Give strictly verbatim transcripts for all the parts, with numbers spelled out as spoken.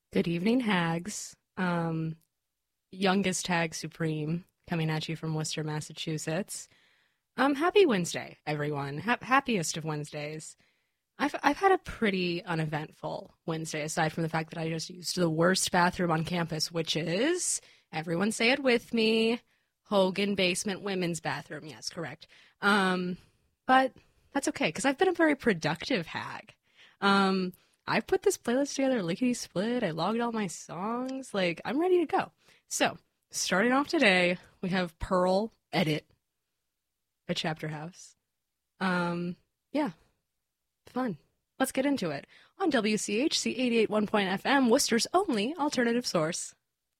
Good evening, hags. Um, youngest hag supreme coming at you from Worcester, Massachusetts. Um, happy Wednesday, everyone. Ha- happiest of Wednesdays. I've I've had a pretty uneventful Wednesday, aside from the fact that I just used the worst bathroom on campus, which is, everyone say it with me, Hogan Basement Women's Bathroom. Yes, correct. Um, but that's okay because I've been a very productive hag. Um, I put this playlist together, lickety split. I logged all my songs. Like, I'm ready to go. So, starting off today, we have Pearl Edit at Chapter House. Um, yeah, fun. Let's get into it. On W C H C eighty-eight point one point F M, Worcester's only alternative source.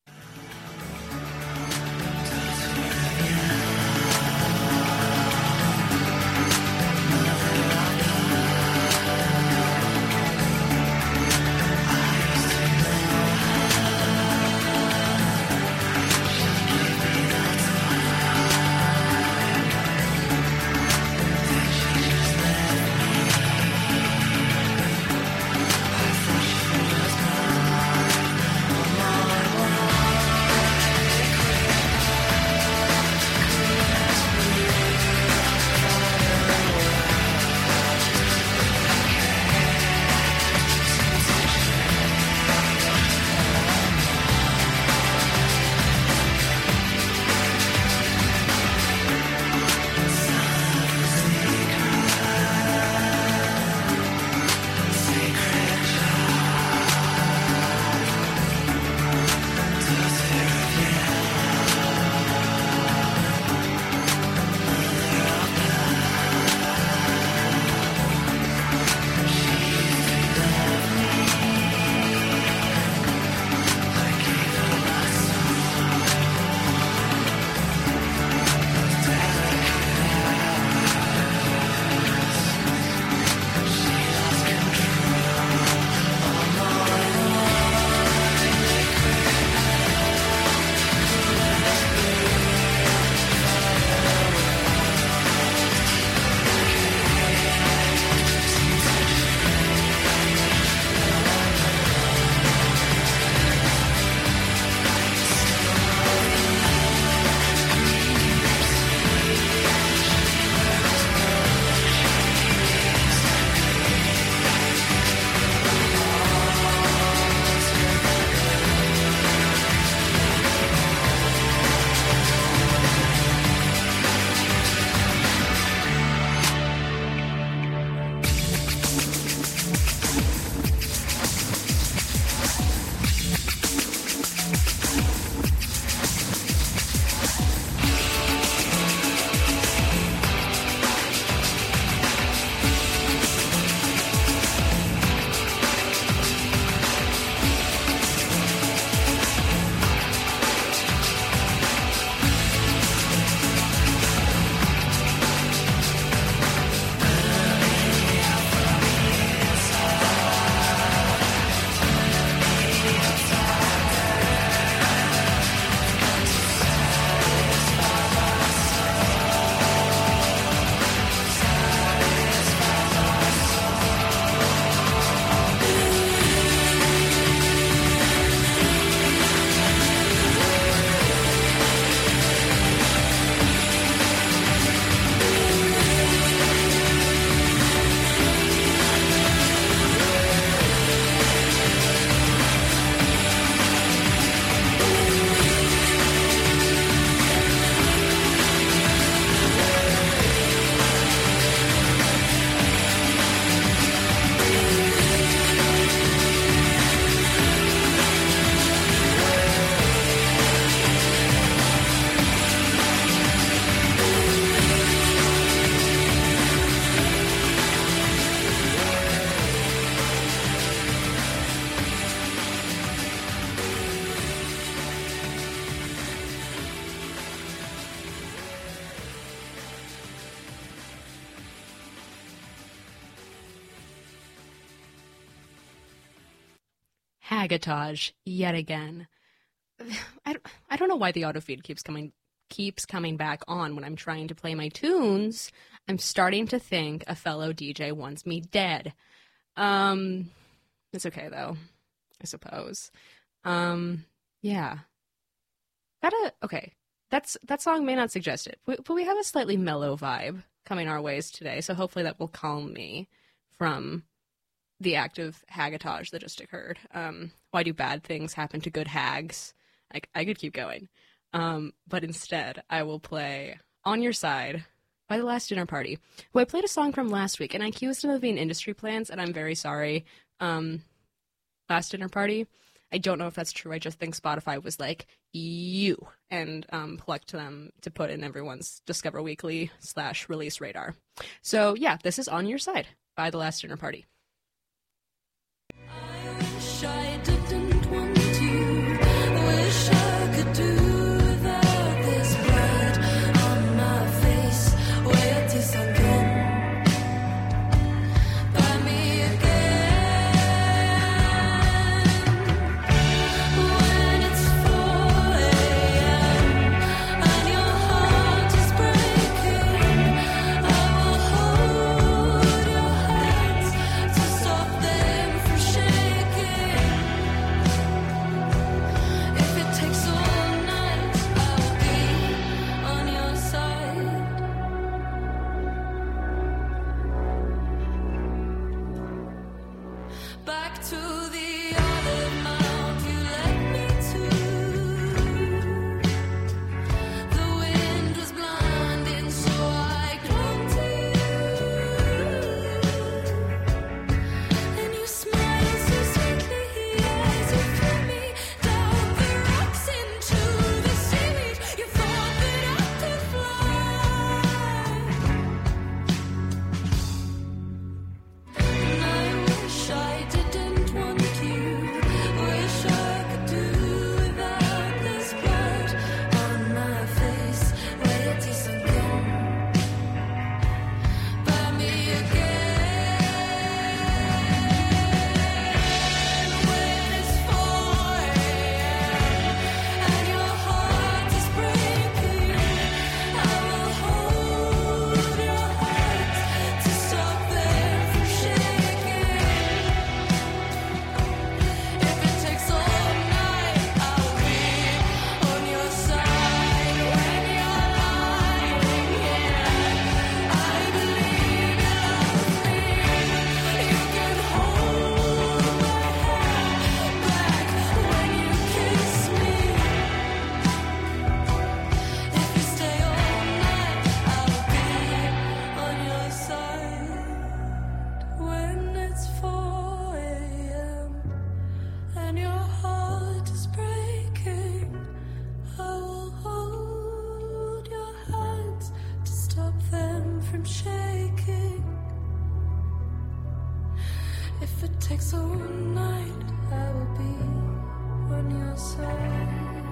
Hagatage yet again. I, I don't know why the auto feed keeps coming keeps coming back on when I'm trying to play my tunes. I'm starting to think a fellow D J wants me dead. Um, it's okay though. I suppose. Um, yeah. Gotta, okay. That's, that song may not suggest it, but we have a slightly mellow vibe coming our ways today, so hopefully that will calm me from the act of hagotage that just occurred. Um, why do bad things happen to good hags? I, I could keep going. Um, but instead, I will play On Your Side by The Last Dinner Party, who I played a song from last week, and I accused them of being industry plants, and I'm very sorry. Um, Last Dinner Party, I don't know if that's true. I just think Spotify was like, you, and um, plucked them to put in everyone's Discover Weekly slash release radar. So yeah, this is On Your Side by The Last Dinner Party. I wish I didn't want to. Wish I could do without this blood on my face. Wait till sunken by me again. When it's four a.m. and your heart is breaking, I will hold your hands to stop them from shaking. If it takes all night, I'll be on your side. Back to the olive mount you led me to. The wind was blinding, so I clung to you. And you smiled so sweetly as you threw me down the rocks into the seaweed. You thought that I could fly. And I wish I didn't want you. Wish I could do without this blood on my face. Wait till sunken by me again. When it's four a.m. and your heart is breaking, I will hold your hands to stop them from shaking. If it takes all night, I'll be on your side when you're lying here. I believe you love me. You can hold my hair back when you kiss me. If you stay all night, I'll be on your side when it's four a.m. and your heart is breaking. I will hold your hands to stop them from shaking. If it takes all night, I will be on your side.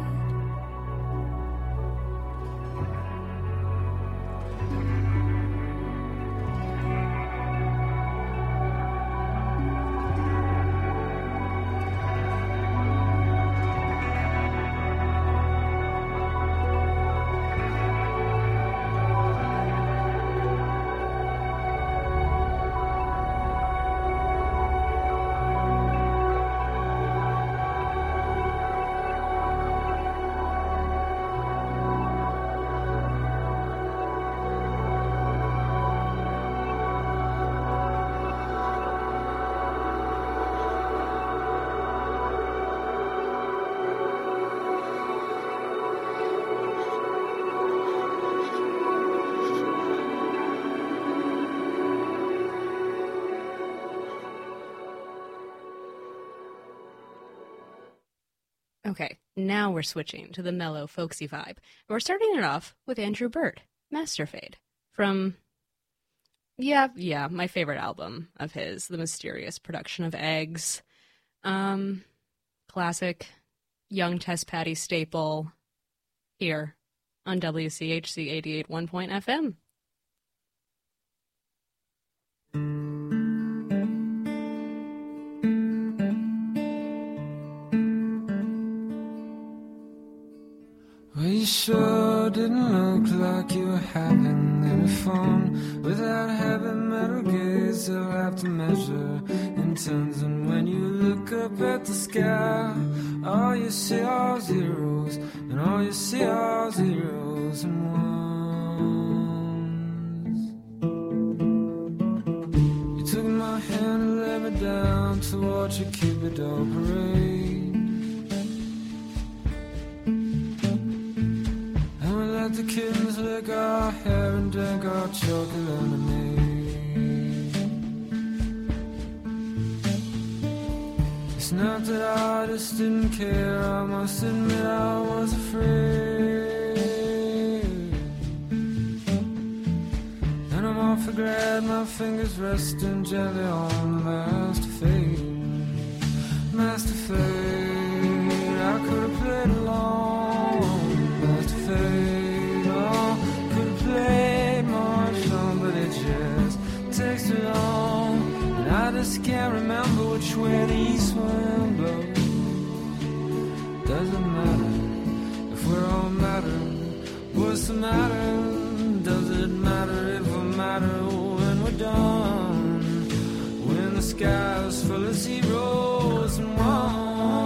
Okay, now we're switching to the mellow, folksy vibe. And we're starting it off with Andrew Bird, Master Fade, from, yeah, yeah, my favorite album of his, The Mysterious Production of Eggs. Um, classic, young Tess Patty staple, here on W C H C eighty-eight point one F M. Well, you sure didn't look like you were having any fun without having metal gaze. They'll have to measure in tens, and when you look up at the sky, all you see are zeros, and all you see are zeros and ones. You took my hand and led me down to watch a Cupid parade, and we let the kittens lick our hair and drink our chocolate lemonade. It's not that I just didn't care, I must admit I was afraid. And I'm off the grab, my fingers resting gently on the master fade. Master fade, I could have played along. Master fade, oh, could have played more song, but it just takes too long. I just can't remember which way the east wind blows. Doesn't matter if we're all matter. What's the matter? Does it matter if we matter when we're done? When the sky is full of zeros and ones.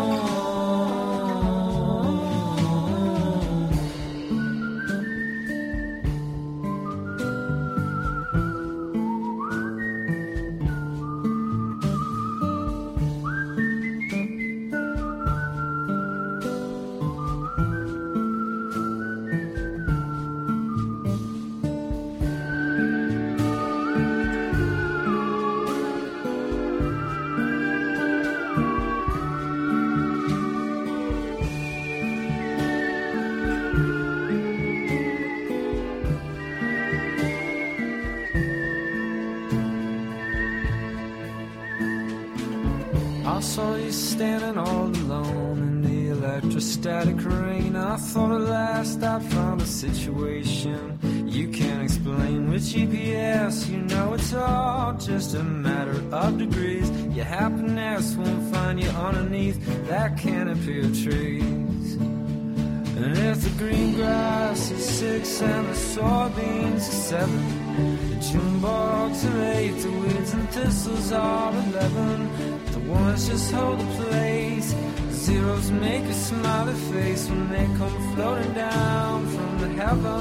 I saw you standing all alone in the electrostatic rain. I thought at last I'd found a situation you can't explain. With G P S, you know it's all just a matter of degrees. Your happiness won't find you underneath that canopy of trees. And if the green grass is six and the soybeans are seven, the June bugs are eight, the weeds and thistles are eleven. The ones just hold the place. Zeros make a smiley face when they come floating down from the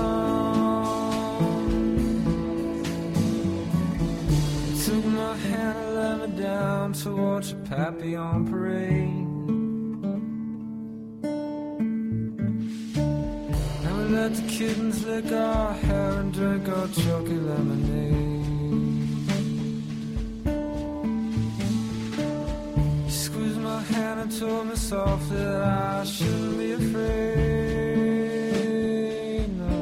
heavens. Took my hand and led me down to watch a Papillon parade. And we let the kittens lick our hair and drink our chalky lemonade. And told me softly that I shouldn't be afraid, no.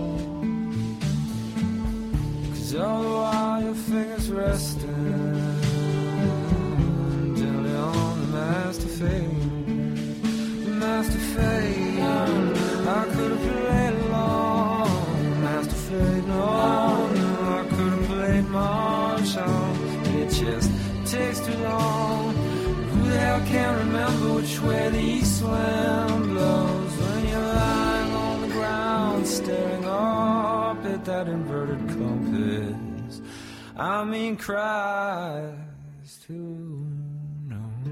Cause all the while your fingers resting gently on the master fade. The master fade, I could have played along. Master fade, no, no, I could have played much on. It just takes too long. Who the hell can't remember which way the east wind blows when you're lying on the ground staring up at that inverted compass? I mean Christ, who knows?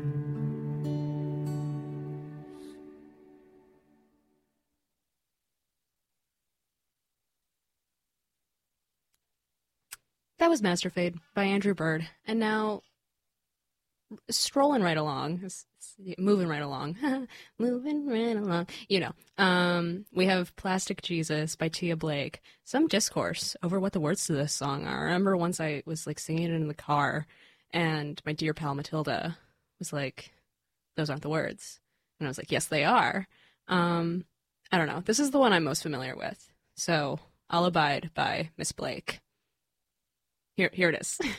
That was Master Fade by Andrew Bird. And now, strolling right along, s- s- moving right along, moving right along, you know, um, we have Plastic Jesus by Tia Blake. Some discourse over what the words to this song are. I remember once I was like singing it in the car, and my dear pal Matilda was like, those aren't the words. And I was like, yes, they are. Um, I don't know. This is the one I'm most familiar with. So I'll abide by Miss Blake. Here, here it is.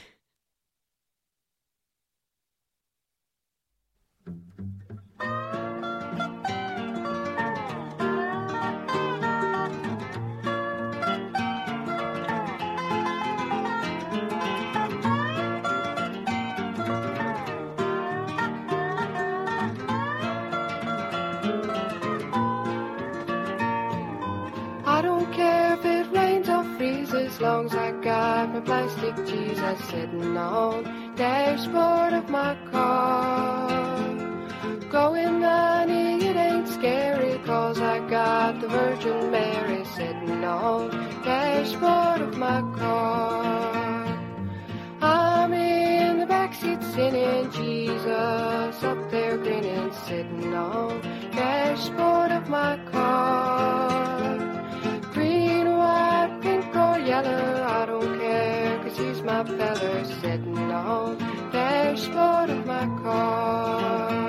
I don't care if it rains or freezes, as long as I got my plastic Jesus sitting on dashboard of my car. Going ninety, it ain't scary, cause I got the Virgin Mary sitting on dashboard of my car. I'm in the backseat singing, Jesus up there grinning, sitting on dashboard of my car. Green, white, pink or yellow, I don't care, cause he's my feller, sitting on dashboard of my car.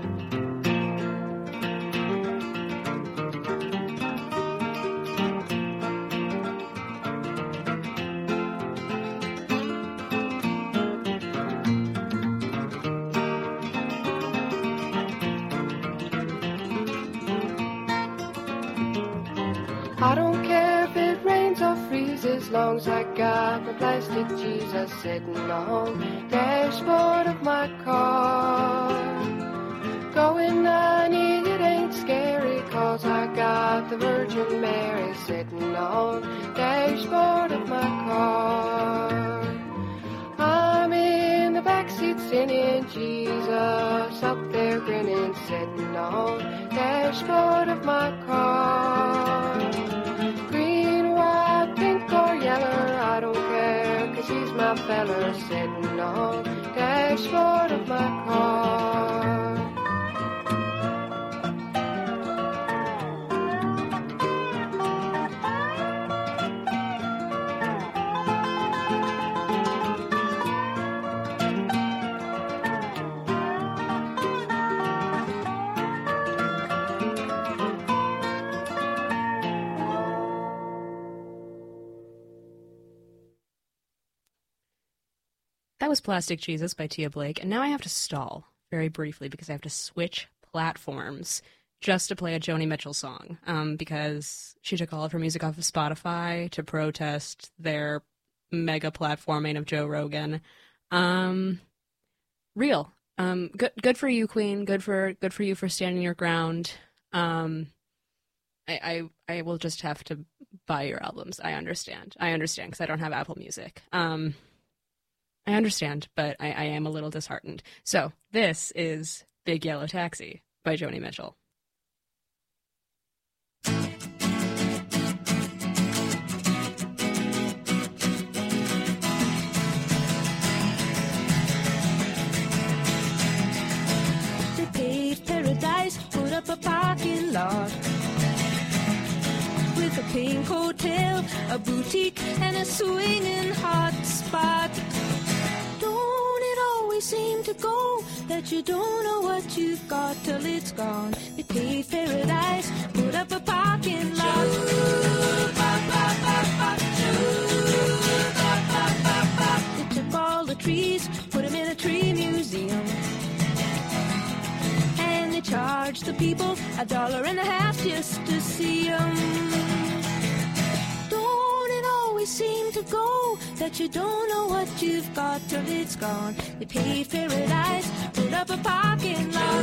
I don't care if it rains or freezes, as long as I got my plastic Jesus sitting on the dashboard of my car. Going ninety, it ain't scary, cause I got the Virgin Mary sitting on the dashboard of my car. I'm in the backseat singing, Jesus up there grinning, sitting on the dashboard of my car. Green, white, pink or yellow, I don't care, cause he's my feller, sitting on the dashboard of my car. That was Plastic Jesus by Tia Blake, and now I have to stall very briefly because I have to switch platforms just to play a Joni Mitchell song, um, because she took all of her music off of Spotify to protest their mega platforming of Joe Rogan. Um, real. Um, good, good for you, Queen. Good for, good for you for standing your ground. Um, I, I, I will just have to buy your albums. I understand. I understand because I don't have Apple Music. Um, I understand, but I, I am a little disheartened. So this is Big Yellow Taxi by Joni Mitchell. They paved paradise, put up a parking lot with a pink hotel, a boutique, and a swinging hot spot. Don't it always seem to go that you don't know what you've got till it's gone? They paved paradise, put up a parking lot. They took all the trees, put them in a tree museum. And they charged the people a dollar and a half just to see them. Don't it always seem to go that you don't know what you've got till it's gone? They paved paradise, put up a parking lot.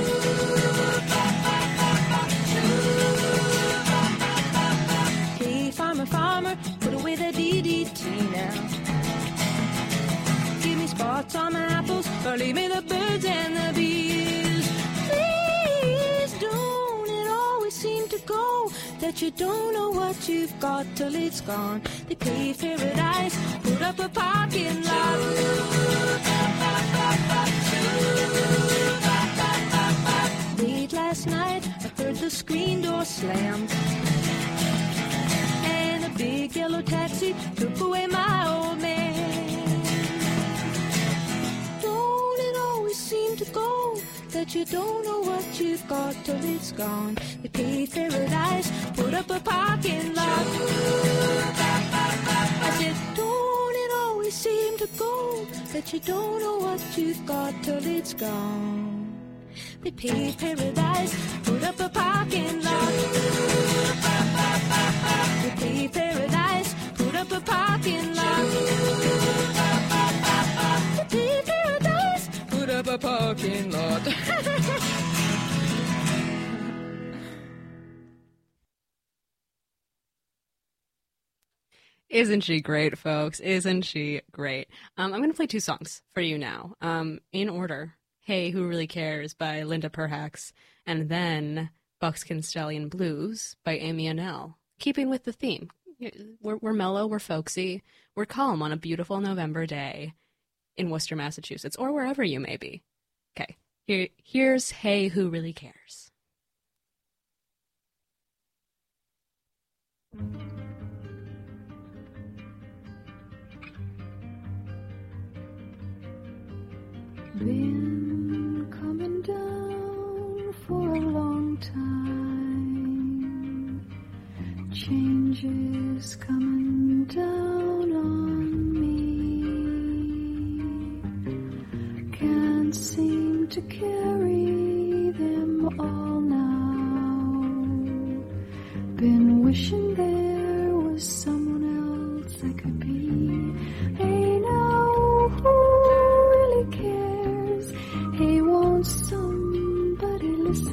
Hey, farmer, farmer, put away the D D T now. Give me spots on my apples, or leave me the birds and the bees. Please, don't it always seem to go that you don't know what you've got till it's gone? They paved paradise, put up a parking lot. Late last night, I heard the screen door slam, and a big yellow taxi took away my old man. Don't it always seem to go that you don't know what you've got till it's gone? They paved paradise, put up a parking lot. I said, don't it always seem to go that you don't know what you've got till it's gone? They paved paradise, put up a parking lot. They paved paradise, put up a parking lot. They paved paradise, put up a parking lot. Isn't she great, folks? Isn't she great? Um, I'm going to play two songs for you now, um, in order. Hey, Who Really Cares by Linda Perhacs, and then Buckskin Stallion Blues by Amy Annell. Keeping with the theme. We're, we're mellow, we're folksy, we're calm on a beautiful November day in Worcester, Massachusetts, or wherever you may be. Okay, here, here's Hey, Who Really Cares? Been coming down for a long time. Changes coming down on me. Can't seem to carry them all now. Been wishing there was someone else I could be. Hey, now who really cares? Hey, won't somebody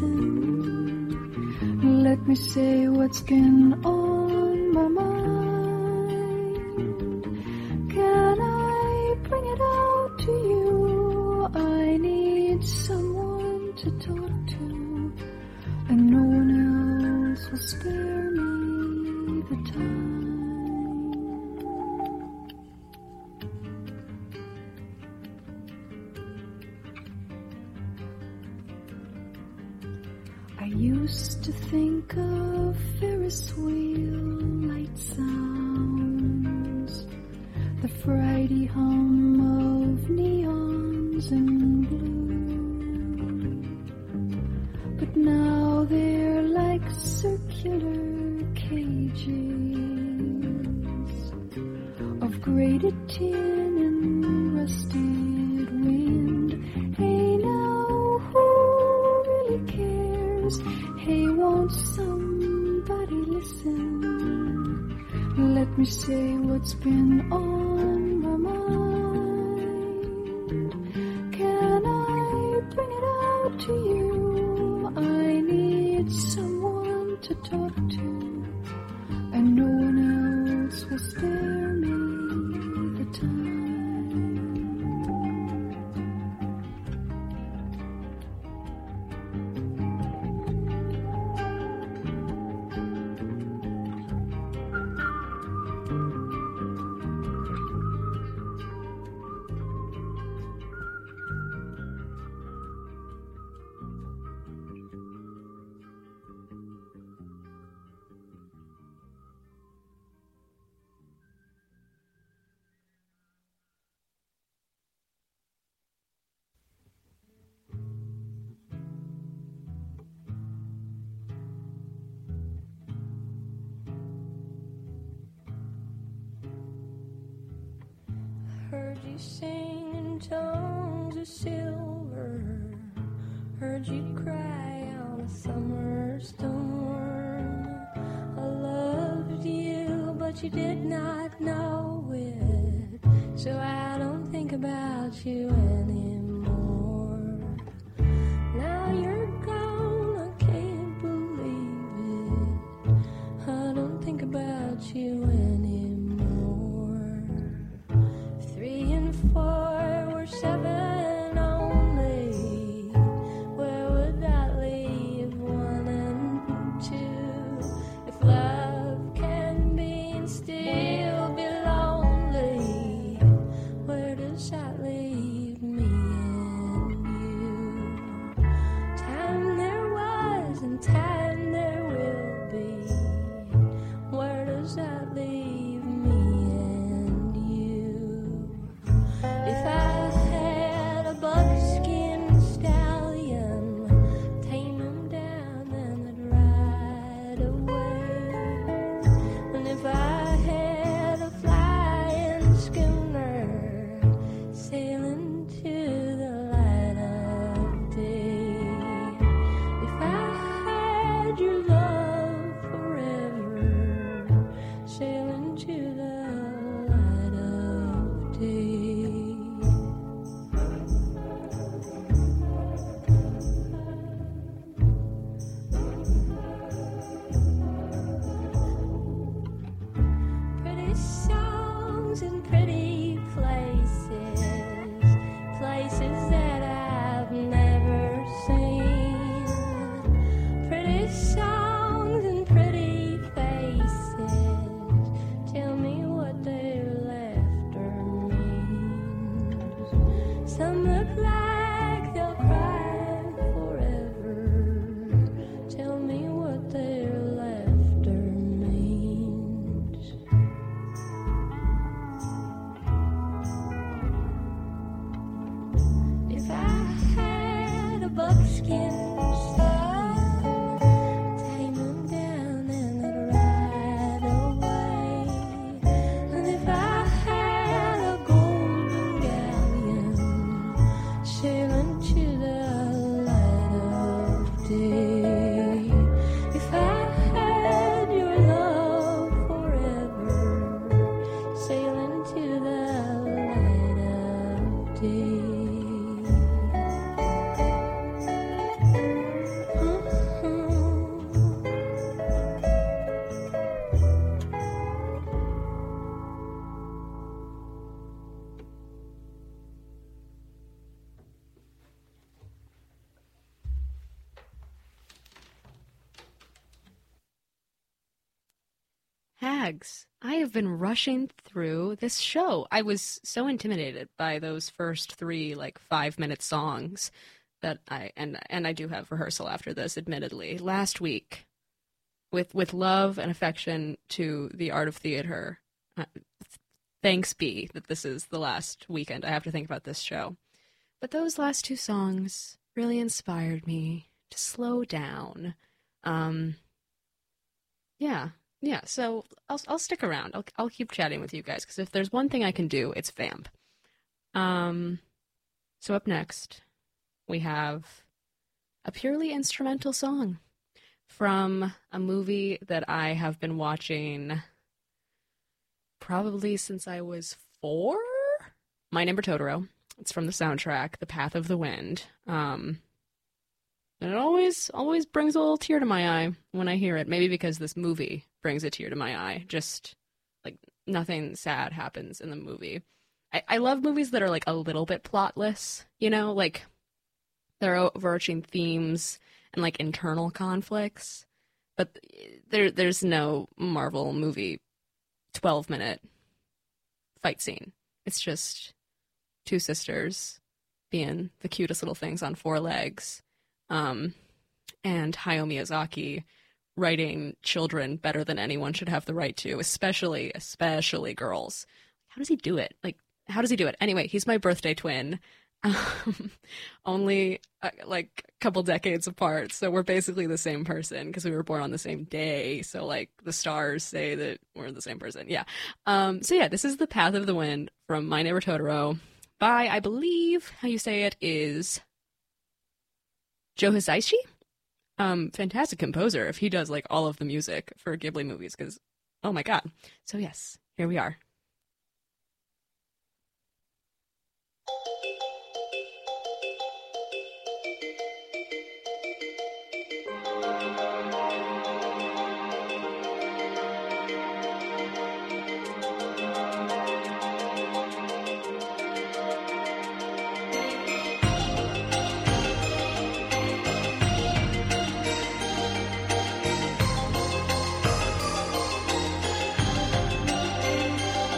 listen? Let me say what's been on my mind. Can I bring it out to you? I need someone to talk to, and no one else will spare me the time. I used to think of Ferris wheel light sounds, the Friday hum of neons and blue. But now they're like circular cages of grated tin and rusted wind. Hey, now who really cares? Hey, won't somebody listen? Let me say what's been on my mind. Can I bring it out to you? I need someone to talk to, and no one else will spare me the time. Heard you sing in tongues of silver. Heard you cry on a summer storm. I loved you, but you did not know it. So I don't think about you anymore. Now you're gone, I can't believe it. I don't think about you anymore. Three and four were seven only. Where would that leave one and two? If love can be and still be lonely, where does that leave me? songs and pretty faces. Tell me what their laughter means. Some look like they'll cry forever. Tell me what their laughter means. If I had a buckskin stallion, tame him down and I'd ride away. And if I had a golden galleon, sailing to the light of day. If I had your love forever, sailing to the light of day. Hags, I have been rushing through this show. I was so intimidated by those first three like five minute songs that I and and I do have rehearsal after this, admittedly. Last week, with with love and affection to the art of theater, uh, thanks be that this is the last weekend I have to think about this show. But those last two songs really inspired me to slow down. Um, yeah. Yeah, so I'll I'll stick around. I'll I'll keep chatting with you guys because if there's one thing I can do, it's vamp. Um, so up next, we have a purely instrumental song from a movie that I have been watching probably since I was four. My Neighbor Totoro. It's from the soundtrack, The Path of the Wind. Um, and it always always brings a little tear to my eye when I hear it. Maybe because this movie brings a tear to my eye. Just like nothing sad happens in the movie. I, I love movies that are like a little bit plotless, you know, like there are overarching themes and like internal conflicts. But there there's no Marvel movie twelve minute fight scene. It's just two sisters being the cutest little things on four legs. Um, and Hayao Miyazaki writing children better than anyone should have the right to, especially, especially girls. How does he do it? Like, how does he do it? Anyway, he's my birthday twin. Um, only uh, like a couple decades apart, so we're basically the same person because we were born on the same day. So like the stars say that we're the same person. Yeah. Um. So yeah, this is The Path of the Wind from My Neighbor Totoro by, I believe how you say it is Joe Hisaishi. Um, fantastic composer if he does like all of the music for Ghibli movies because oh my god. So yes, here we are. Thank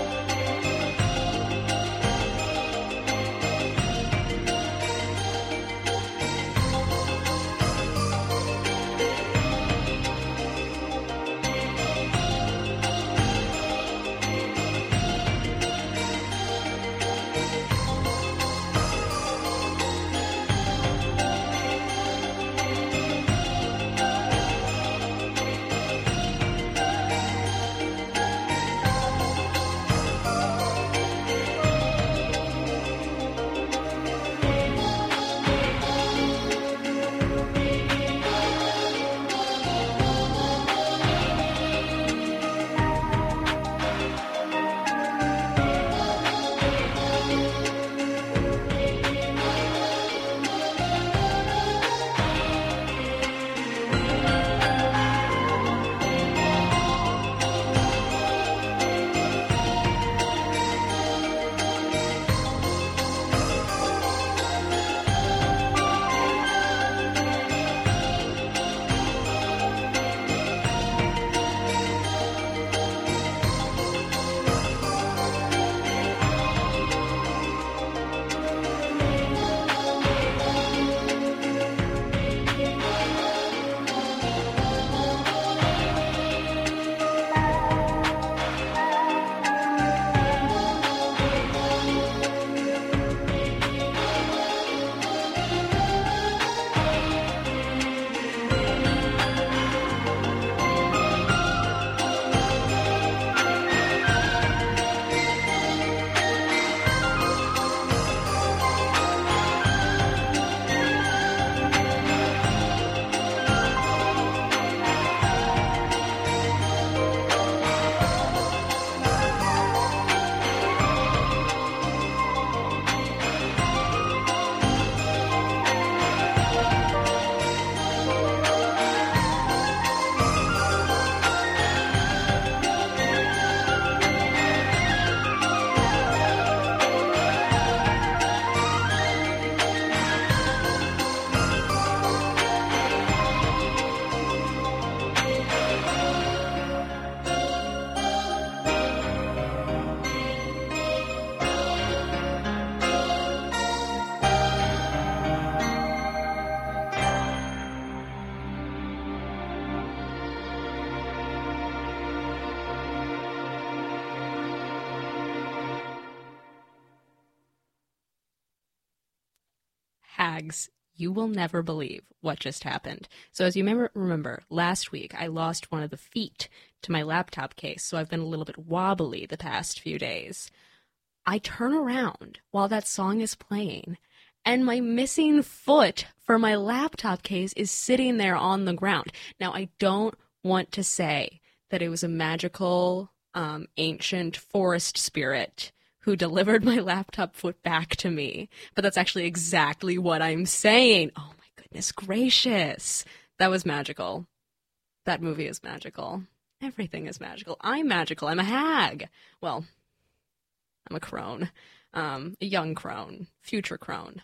tags, you will never believe what just happened. So as you remember, remember, last week I lost one of the feet to my laptop case, so I've been a little bit wobbly the past few days. I turn around while that song is playing, and my missing foot for my laptop case is sitting there on the ground. Now, I don't want to say that it was a magical, um, ancient forest spirit who delivered my laptop foot back to me, but that's actually exactly what I'm saying. Oh my goodness gracious. That was magical. That movie is magical. Everything is magical. I'm magical. I'm a hag. Well, I'm a crone. Um, a young crone. Future crone.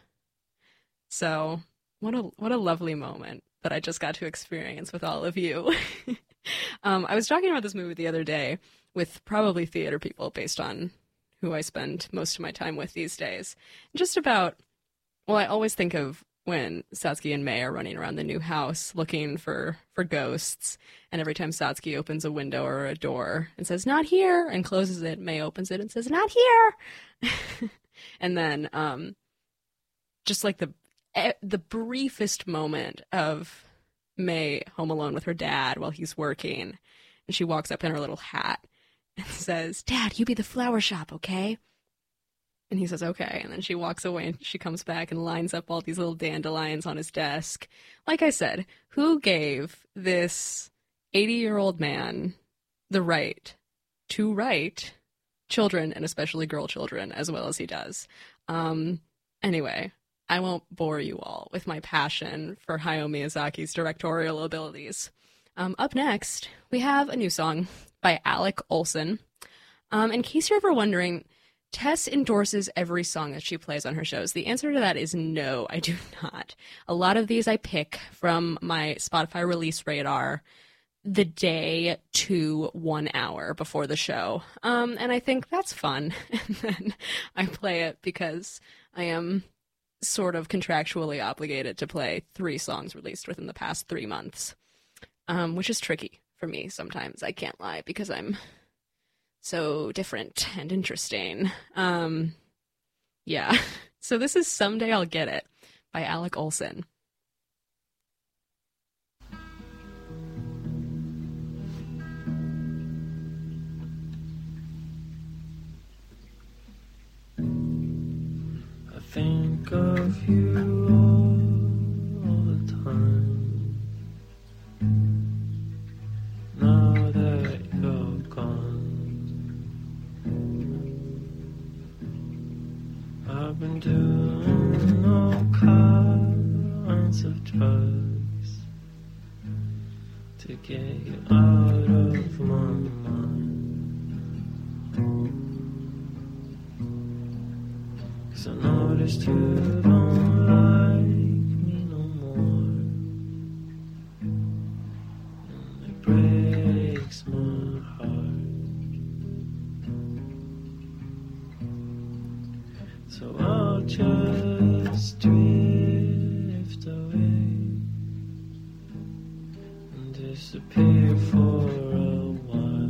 So, what a what a lovely moment that I just got to experience with all of you. um, I was talking about this movie the other day with probably theater people based on who I spend most of my time with these days. Just about, well, I always think of when Satsuki and Mei are running around the new house looking for, for ghosts, and every time Satsuki opens a window or a door and says, "Not here," and closes it, Mei opens it and says, "Not here." And then um, just like the the briefest moment of Mei home alone with her dad while he's working, and she walks up in her little hat and says, "Dad, you be the flower shop, okay?" And he says, "Okay." And then she walks away and she comes back and lines up all these little dandelions on his desk. Like I said, who gave this eighty-year-old man the right to write children, and especially girl children, as well as he does? Um, anyway, I won't bore you all with my passion for Hayao Miyazaki's directorial abilities. Um, up next, we have a new song by Alec Olson. Um, in case you're ever wondering, Tess endorses every song that she plays on her shows. The answer to that is no, I do not. A lot of these I pick from my Spotify release radar the day to one hour before the show. Um, and I think that's fun. And then I play it because I am sort of contractually obligated to play three songs released within the past three months, um, which is tricky for me sometimes. I can't lie, because I'm so different and interesting. Um, yeah. So this is Someday I'll Get It by Alec Olson. I think of you all, all the time. Now that you're gone, I've been doing all kinds of drugs to get you out of my mind. 'Cause I noticed you don't like me no more, and it breaks my heart. So I'll just drift away and disappear for a while.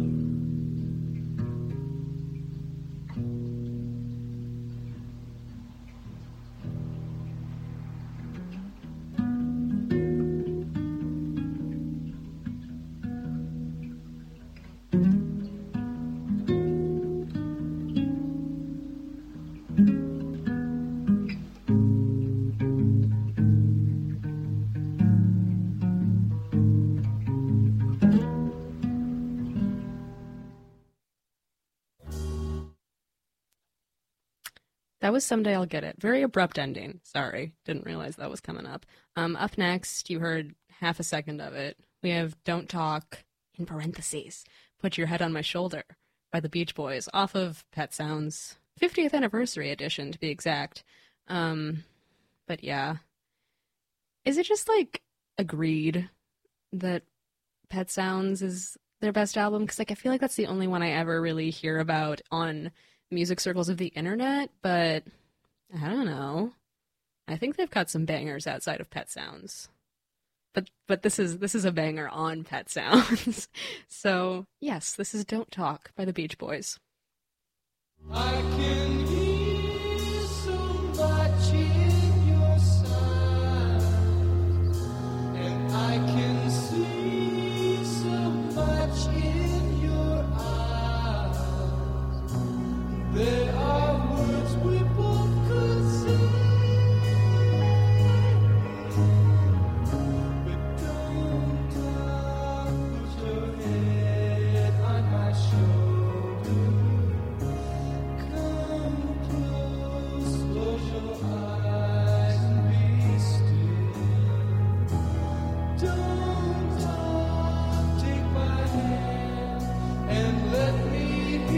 That was Someday I'll Get It. Very abrupt ending. Sorry. Didn't realize that was coming up. Um, up next, you heard half a second of it. We have Don't Talk, in parentheses, Put Your Head on My Shoulder by the Beach Boys, off of Pet Sounds fiftieth Anniversary Edition, to be exact. Um, but yeah. Is it just, like, agreed that Pet Sounds is their best album? Because, like, I feel like that's the only one I ever really hear about on music circles of the internet, but I don't know. I think they've got some bangers outside of Pet Sounds. But but this is this is a banger on Pet Sounds. So, yes, this is Don't Talk by the Beach Boys. I can hear so much in your silence.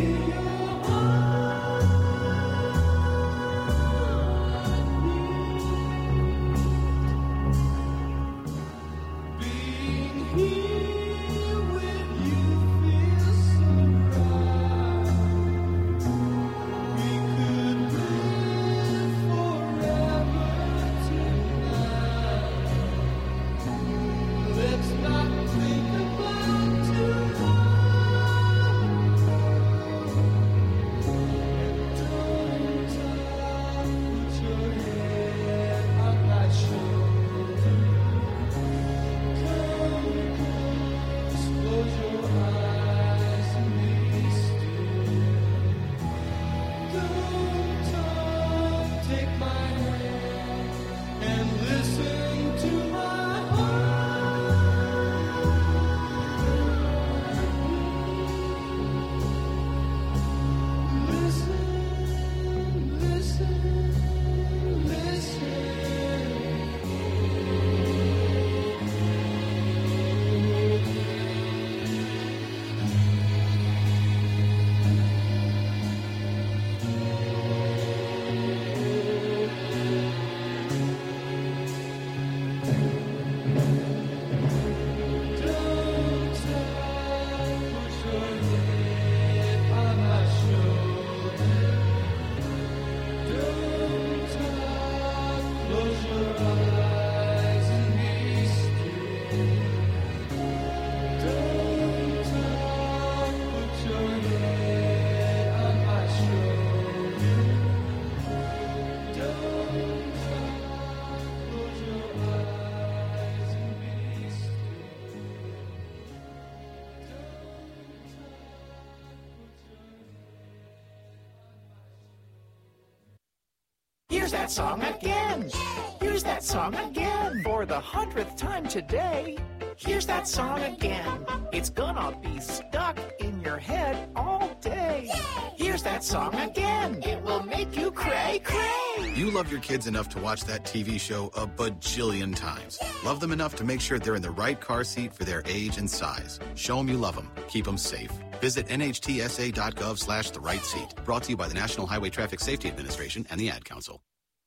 Here's that song again. Here's that song again. For the hundredth time today. Here's that song again. It's gonna be stuck in your head all day. Here's that song again. It will make you cray cray. You love your kids enough to watch that T V show a bajillion times. Love them enough to make sure they're in the right car seat for their age and size. Show them you love them. Keep them safe. Visit N H T S A dot gov slash the right seat. Brought to you by the National Highway Traffic Safety Administration and the Ad Council.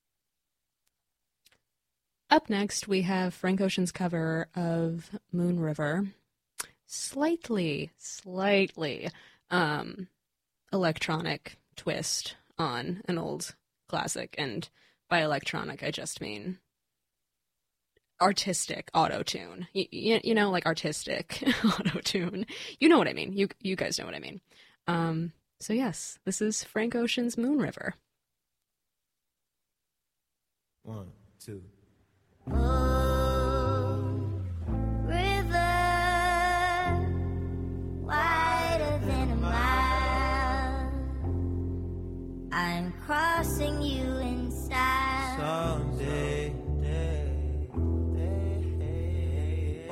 Up next, we have Frank Ocean's cover of Moon River. Slightly, slightly um, electronic twist on an old classic. And by electronic, I just mean artistic auto-tune. You, you, you know, like artistic auto-tune. You know what I mean. You, you guys know what I mean. Um, so yes, this is Frank Ocean's Moon River. One, two. Oh, river, wider than a mile. I'm crossing you in style. Someday, day, day,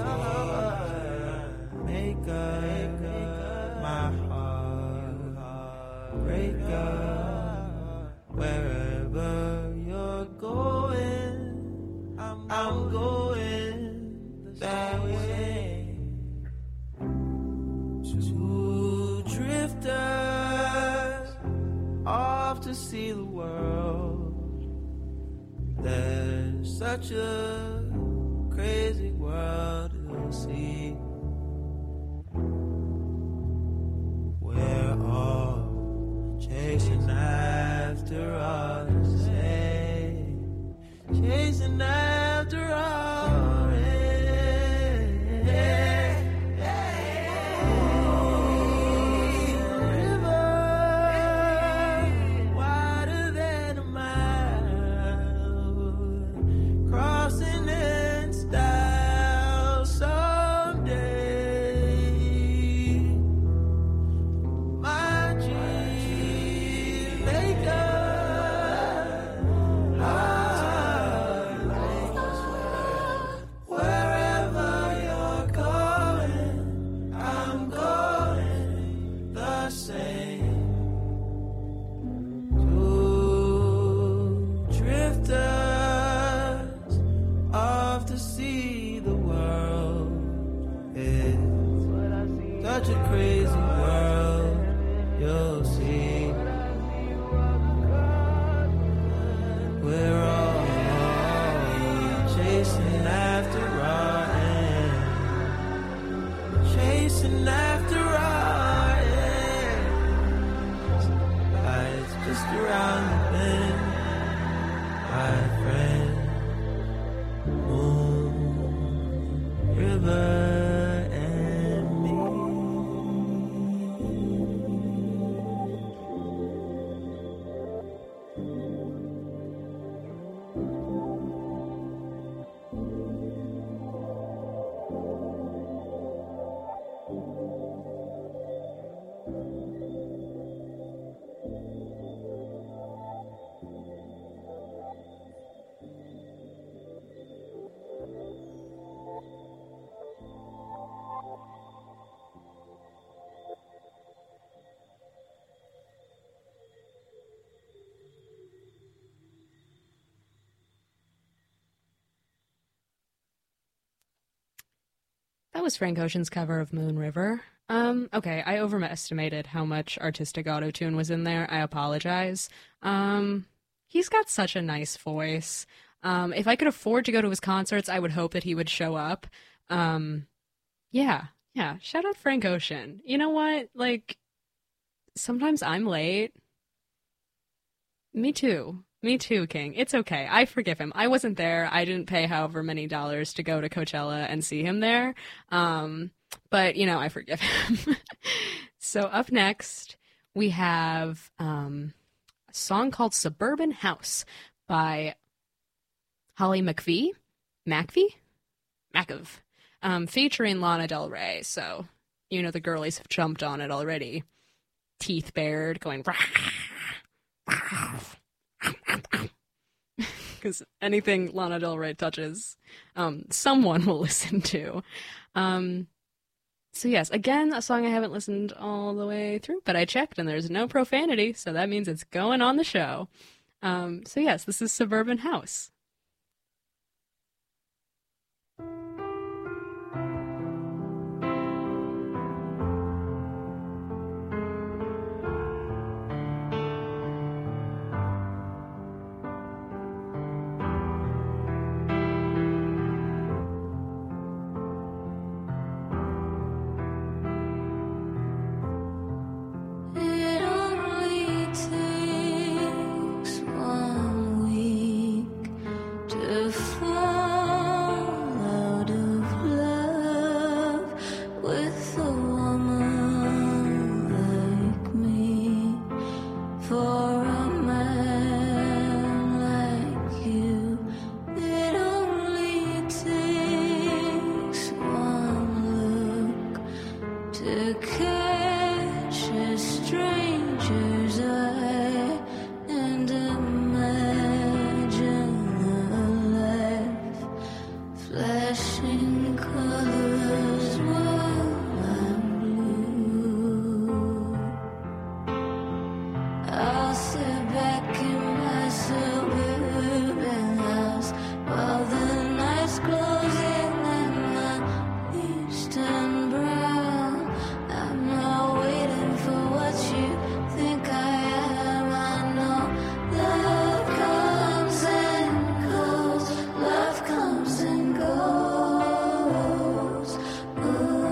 make up my heart, break up wherever you're going. I'm going that way. Two drifters off to see the world. There's such a crazy world to see. We're all chasing after us, hey, chasing after our end. River wider than a mile, crossing in style someday. My dream maker. Such a crazy world chasing after eyes. Eyes just around the bend, my friend. Moon, river, and me. That was Frank Ocean's cover of Moon River. Um, okay, I overestimated how much artistic auto-tune was in there. I apologize. Um, he's got such a nice voice. Um, if I could afford to go to his concerts, I would hope that he would show up. Um, yeah, yeah, shout out Frank Ocean. You know what? Like, sometimes I'm late. Me too. Me too, King. It's okay. I forgive him. I wasn't there. I didn't pay however many dollars to go to Coachella and see him there. Um, but, you know, I forgive him. So up next, we have um, a song called Suburban House by Holly McVie. McVie? McAv. Um, featuring Lana Del Rey. So, you know, the girlies have jumped on it already. Teeth bared, going... Because anything Lana Del Rey touches, um, someone will listen to. Um, so yes, again, a song I haven't listened all the way through, but I checked and there's no profanity, so that means it's going on the show. Um, so yes, this is Suburban House. It only takes one week to fall out of love with a woman like me. For a man like you, it only takes one look to catch a stranger's eye and imagine a life flashing colors while I'm blue. I'll sit back in my suburban house while the night's closing and my eastern brown. I'm not waiting for what you think I am. I know love comes and goes. Love comes and goes. Ooh,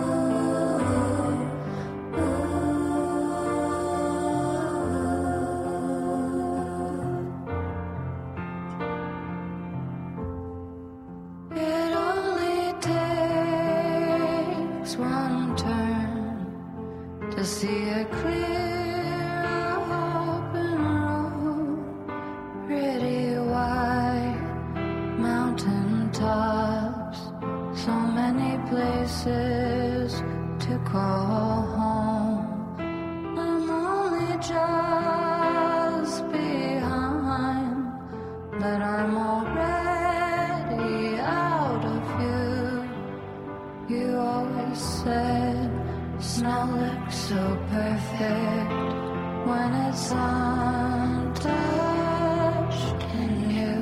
ooh. It only takes one turn to see a clear open road, pretty white mountain tops, so many places to call home. I'm only just behind, but I'm already out of view. You always said snow looks so perfect when it's untouched in you.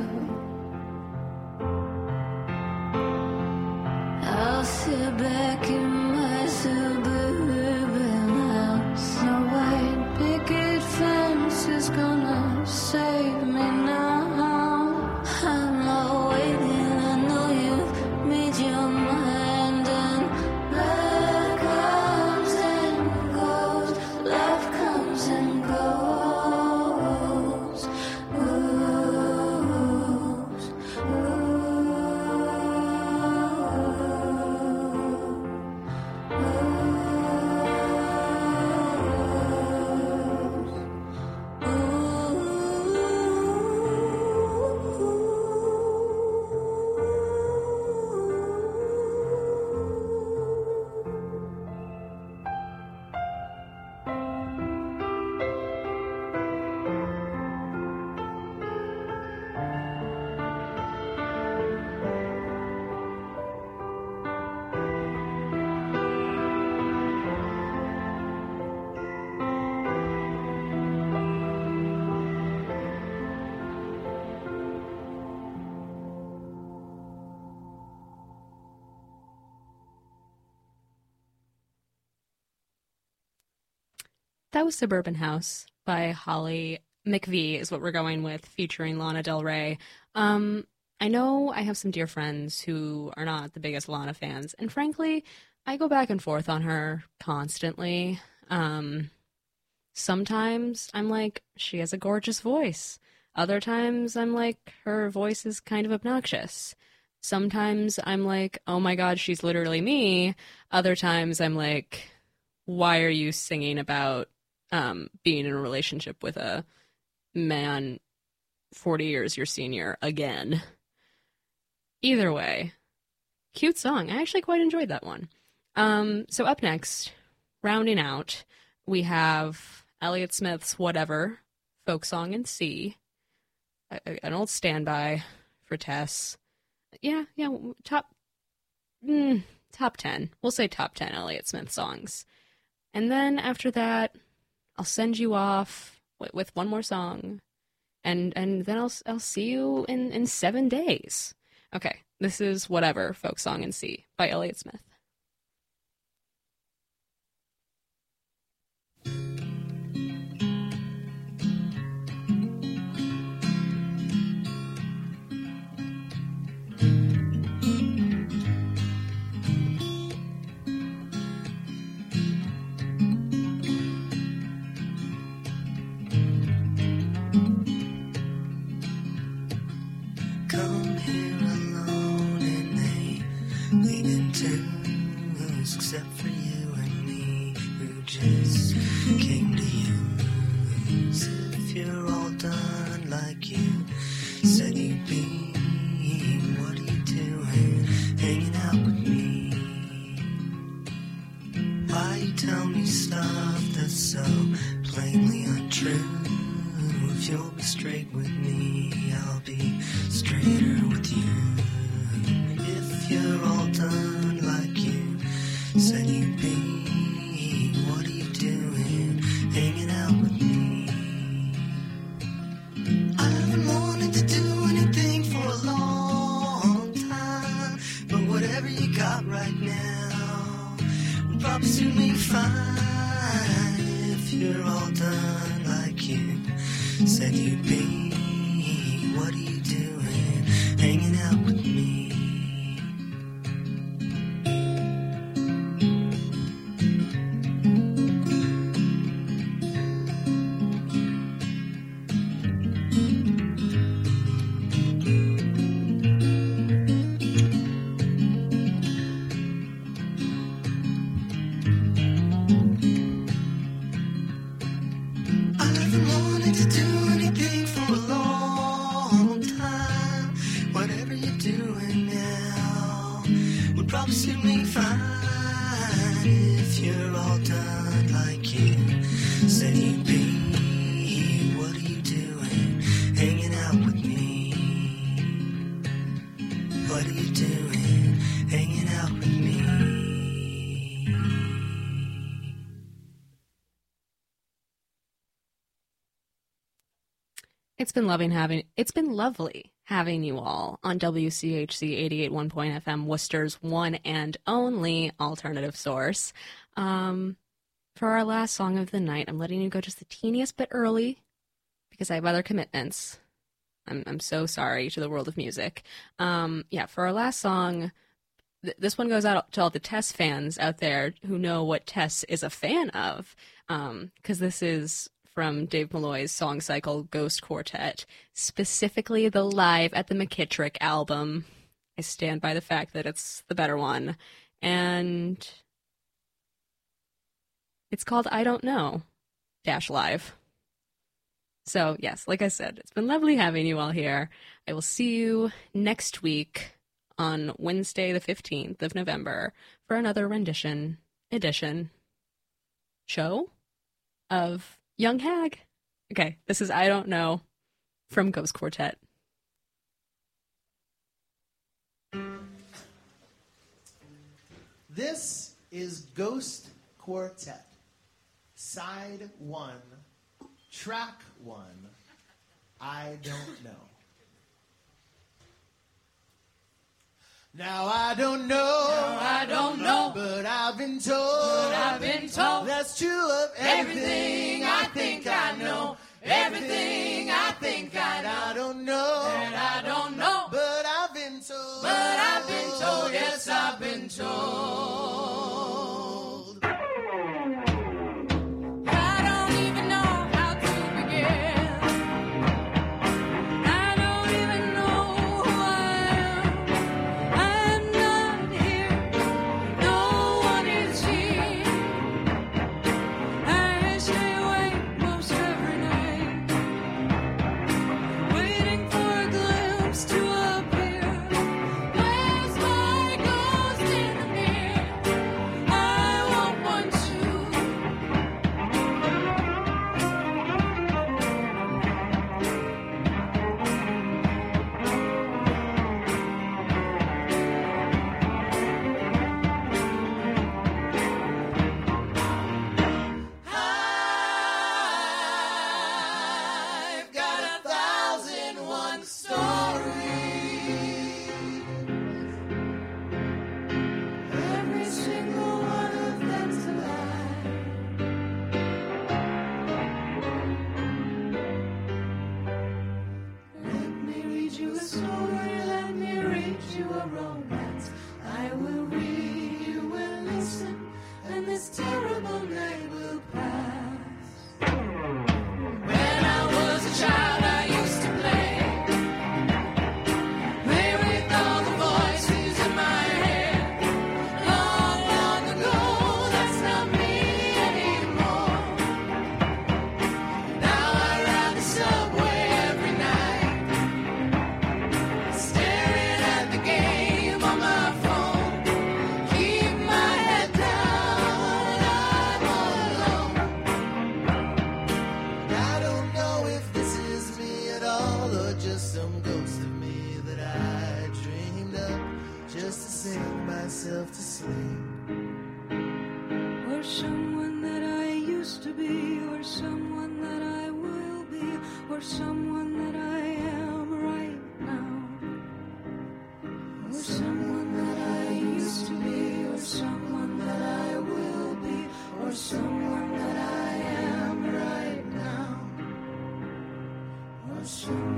I'll sit back in my suburban house. No white picket fence is gonna save me now. I'm not waiting, I know you've made your mind, and love that was Suburban House by Holly McVie is what we're going with, featuring Lana Del Rey. Um, I know I have some dear friends who are not the biggest Lana fans, and frankly, I go back and forth on her constantly. Um, sometimes I'm like, she has a gorgeous voice. Other times I'm like, her voice is kind of obnoxious. Sometimes I'm like, oh my god, she's literally me. Other times I'm like, why are you singing about um, being in a relationship with a man forty years your senior again? Either way, cute song. I actually quite enjoyed that one. Um, so up next, rounding out, we have Elliott Smith's Whatever, folk song in C, a, a, an old standby for Tess. Yeah, yeah, top, mm, top ten. We'll say top ten Elliott Smith songs. And then after that, I'll send you off with, with one more song, and and then I'll I'll see you in, in seven days. Okay, this is Whatever, folk song in C by Elliott Smith. Come here alone and they lean into us, except for you and me, who just came to you. As if you're all done like you said you'd be. What are you doing hanging out with me? Why you tell me stuff that's so plainly untrue? If you'll be straight with me, I'll be straighter with you. If you're all done like you said you'd be, what are you doing hanging out with me? I haven't wanted to do anything for a long time, but whatever you got right now will probably suit me fine. If you're all done like you said you'd be, what are you doing hanging out with me? I haven't wanted to do anything for a long time. Whatever you're doing now would probably suit me fine. If you're all done like you said you'd be, what are you doing hanging out with me? What are you doing hanging out with me? It's been loving having it's been lovely having you all on W C H C eighty-eight point one point F M, Worcester's one and only alternative source. Um, for our last song of the night, I'm letting you go just the teeniest bit early because I have other commitments. I'm I'm so sorry to the world of music. Um, yeah, for our last song, th- this one goes out to all the Tess fans out there who know what Tess is a fan of, because this is from Dave Malloy's song cycle Ghost Quartet, specifically the Live at the McKittrick album. I stand by the fact that it's the better one. And it's called I Don't Know, dash live. So, yes, like I said, it's been lovely having you all here. I will see you next week on Wednesday, the fifteenth of November, for another rendition, edition, show of Young Hag. Okay, this is I Don't Know from Ghost Quartet. This is Ghost Quartet, side one, track one, I Don't Know. Now I don't know, Now I don't know, but I've been told, but I've been told that's true of everything, everything I think I know, everything I think I And I know, don't know, that I don't know, but I've been told, but I've been told, yes, I've been told. I don't even know how to begin. I don't even know who I am. I'm not here. No one is here. I stay awake most every night, waiting for a glimpse to appear. Where's my ghost in the mirror? I want one too. I've got a thousand one stories. Every single one of them's a lie. Let me read you a story, let me read you a romance. I will read, you will listen, and this terrible night will pass. When I was a child, I used to play, play with all the voices in my head. Long, long ago, that's not me anymore. Now I ride the subway every night, staring at the game on my phone. Keep my head down, I'm all alone. I don't know if this is me at all or just some ghost of me that I dreamed up just to sing myself to sleep. Or someone that I used to be, or someone that I will be, or someone that I am right now. Or someone that I used to be, or someone that I will be, or someone that I am right now. Or someone